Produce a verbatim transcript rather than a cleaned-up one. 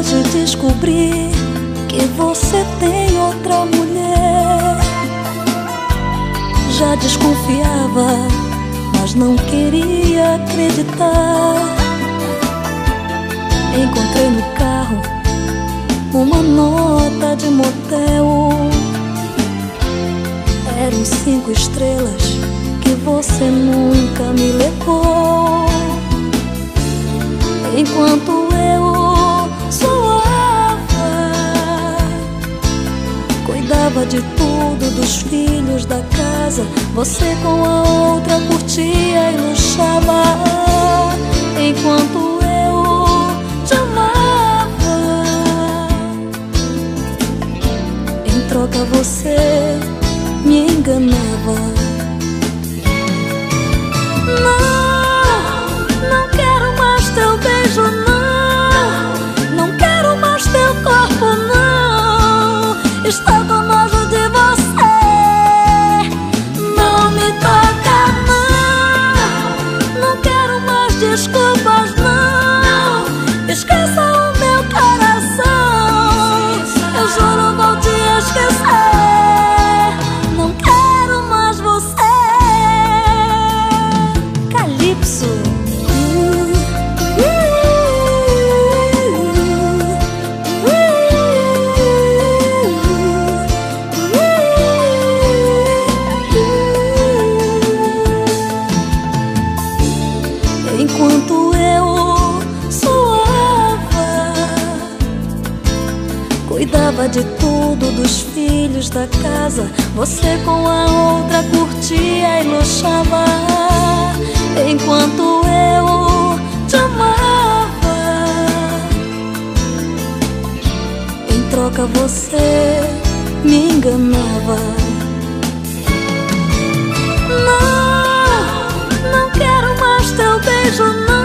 hoje descobri que você tem outra mulher. Já desconfiava, mas não queria acreditar. Encontrei no carro uma nota de motel. Eram cinco estrelas que você nunca me levou. Enquanto eu suava, cuidava de tudo, dos filhos, da casa, você com a outra curtia e luxava. Enquanto eu te amava, em troca você me enganava. Não, não quero mais teu beijo, não. Não quero mais teu corpo, não. Estou com nojo de você. Não me toca, não. Não quero mais desculpas, não. Esqueça o meu coração. Eu juro, vou te esquecer. Enquanto eu suava, cuidava de tudo, dos filhos, da casa, você com a outra curtia e luxava. Enquanto eu te amava, em troca você me enganava. Não, não quero mais teu beijo, não.